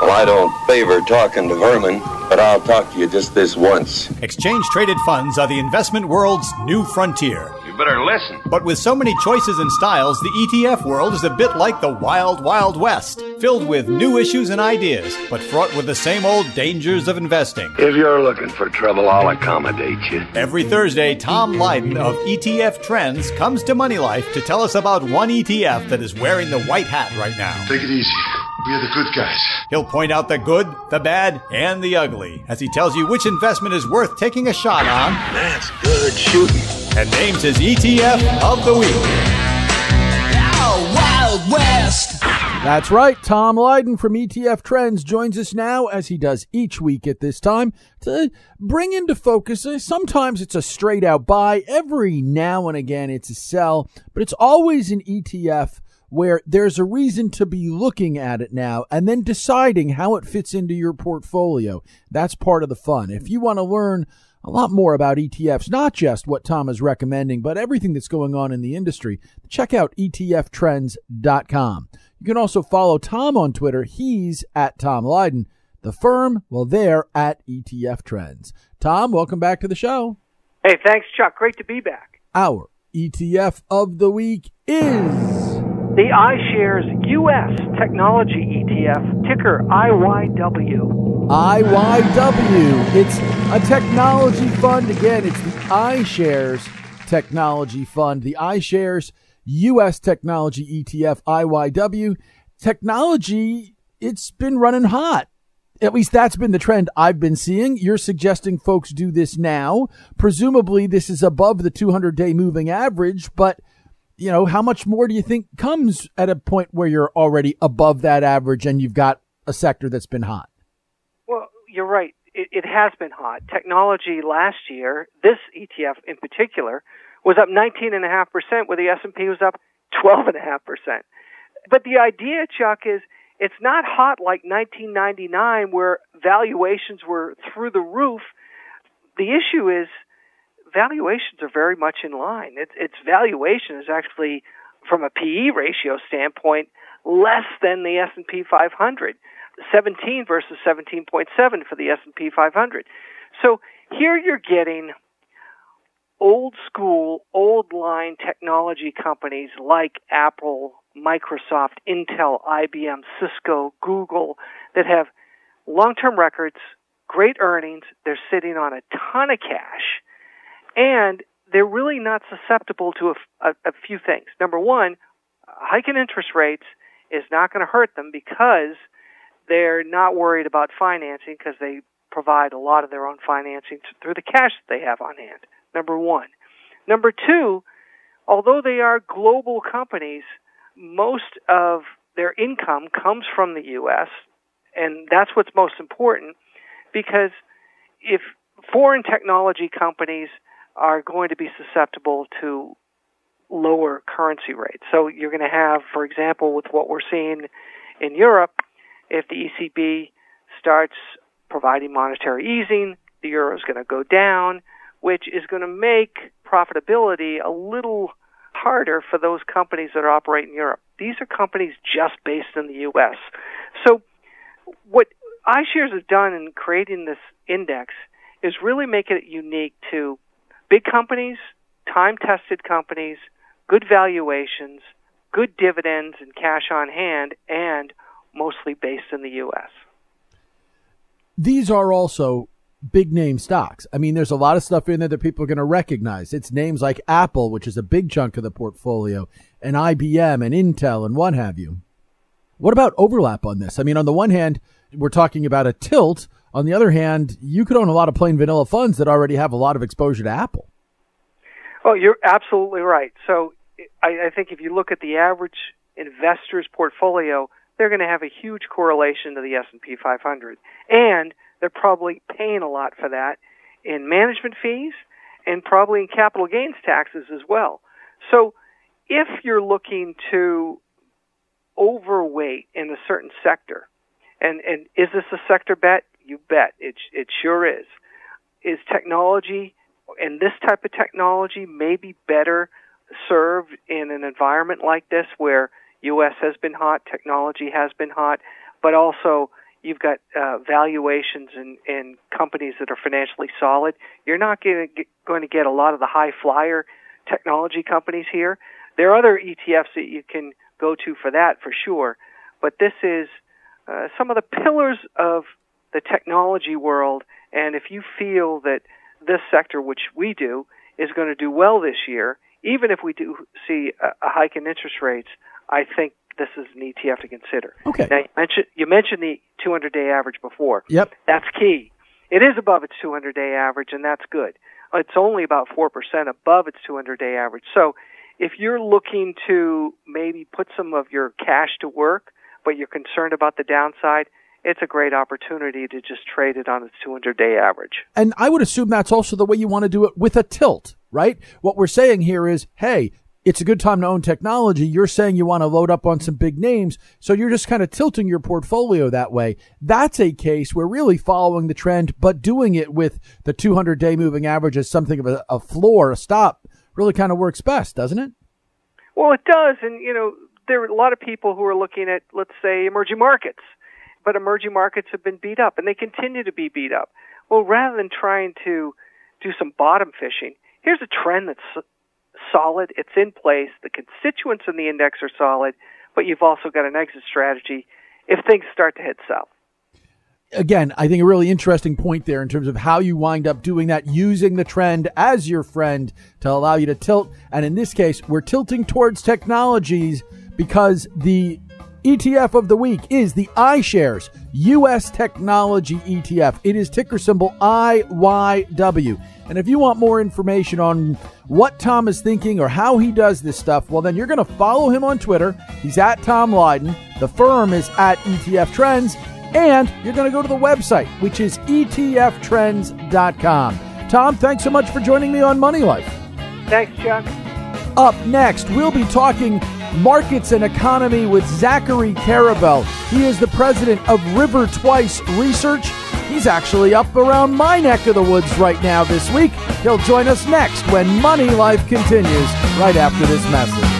Well, I don't favor talking to vermin, but I'll talk to you just this once. Exchange-traded funds are the investment world's new frontier. You better listen. But with so many choices and styles, the ETF world is a bit like the wild, wild west, filled with new issues and ideas, but fraught with the same old dangers of investing. If you're looking for trouble, I'll accommodate you. Every Thursday, Tom Lydon of ETF Trends comes to Money Life to tell us about one ETF that is wearing the white hat right now. Take it easy. We're the good guys. He'll point out the good, the bad, and the ugly as he tells you which investment is worth taking a shot on. That's good shooting. And names his ETF of the week. Oh, Wild West! That's right. Tom Lydon from ETF Trends joins us now, as he does each week at this time, to bring into focus. Sometimes it's a straight out buy. Every now and again it's a sell. But it's always an ETF where there's a reason to be looking at it now and then deciding how it fits into your portfolio. That's part of the fun. If you want to learn a lot more about ETFs, not just what Tom is recommending, but everything that's going on in the industry, check out etftrends.com. You can also follow Tom on Twitter. He's at Tom Lydon. The firm, well, they're at ETF Trends. Tom, welcome back to the show. Hey, thanks, Chuck. Great to be back. Our ETF of the week is the iShares U.S. Technology ETF, ticker IYW. IYW. It's a technology fund. Again, it's the iShares Technology Fund. The iShares U.S. Technology ETF, IYW. Technology, it's been running hot. At least that's been the trend I've been seeing. You're suggesting folks do this now. Presumably this is above the 200-day moving average, but you know, how much more do you think comes at a point where you're already above that average and you've got a sector that's been hot? Well, you're right. It has been hot. Technology last year, this ETF in particular, was up 19.5%, where the S&P was up 12.5%. But the idea, Chuck, is it's not hot like 1999 where valuations were through the roof. The issue is valuations are very much in line. Its valuation is actually, from a PE ratio standpoint, less than the S&P 500, 17 versus 17.7 for the S&P 500. So here you're getting old school, old line technology companies like Apple, Microsoft, Intel, IBM, Cisco, Google that have long-term records, great earnings. They're sitting on a ton of cash. And they're really not susceptible to a few things. Number one, hiking interest rates is not going to hurt them because they're not worried about financing because they provide a lot of their own financing through the cash that they have on hand. Number one. Number two, although they are global companies, most of their income comes from the U.S., and that's what's most important because if foreign technology companies are going to be susceptible to lower currency rates. So you're going to have, for example, with what we're seeing in Europe, if the ECB starts providing monetary easing, the euro is going to go down, which is going to make profitability a little harder for those companies that operate in Europe. These are companies just based in the U.S. So what iShares has done in creating this index is really make it unique to big companies, time-tested companies, good valuations, good dividends and cash on hand, and mostly based in the U.S. These are also big-name stocks. I mean, there's a lot of stuff in there that people are going to recognize. It's names like Apple, which is a big chunk of the portfolio, and IBM and Intel and what have you. What about overlap on this? I mean, on the one hand, we're talking about a tilt. On the other hand, you could own a lot of plain vanilla funds that already have a lot of exposure to Apple. Oh, you're absolutely right. So I think if you look at the average investor's portfolio, they're going to have a huge correlation to the S&P 500. And they're probably paying a lot for that in management fees and probably in capital gains taxes as well. So if you're looking to overweight in a certain sector, and is this a sector bet? You bet. It sure is. Is technology, and this type of technology, maybe better served in an environment like this where U.S. has been hot, technology has been hot, but also you've got valuations in companies that are financially solid. You're not going to get a lot of the high flyer technology companies here. There are other ETFs that you can go to for that, for sure. But this is some of the pillars of the technology world. And if you feel that this sector, which we do, is going to do well this year, even if we do see a hike in interest rates, I think this is an ETF to consider. Okay. Now, you mentioned the 200-day average before. Yep. That's key. It is above its 200-day average, and that's good. It's only about 4% above its 200-day average. So if you're looking to maybe put some of your cash to work, but you're concerned about the downside, it's a great opportunity to just trade it on its 200-day average. And I would assume that's also the way you want to do it with a tilt, right? What we're saying here is, hey, it's a good time to own technology. You're saying you want to load up on some big names, so you're just kind of tilting your portfolio that way. That's a case where really following the trend, but doing it with the 200-day moving average as something of a floor, a stop, really kind of works best, doesn't it? Well, it does. And, there are a lot of people who are looking at, let's say, emerging markets. But emerging markets have been beat up, and they continue to be beat up. Well, rather than trying to do some bottom fishing, here's a trend that's solid. It's in place. The constituents in the index are solid, but you've also got an exit strategy if things start to head south. Again, I think a really interesting point there in terms of how you wind up doing that, using the trend as your friend to allow you to tilt. And in this case, we're tilting towards technologies because the ETF of the week is the iShares U.S. Technology ETF. It is ticker symbol IYW. And if you want more information on what Tom is thinking or how he does this stuff, well, then you're going to follow him on Twitter. He's at Tom Lydon. The firm is at ETF Trends. And you're going to go to the website, which is etftrends.com. Tom, thanks so much for joining me on Money Life. Thanks, Chuck. Up next, we'll be talking markets and economy with Zachary Karabell. He is the president of River Twice Research. He's actually up around my neck of the woods right now this week. He'll join us next when Money Life continues right after this message.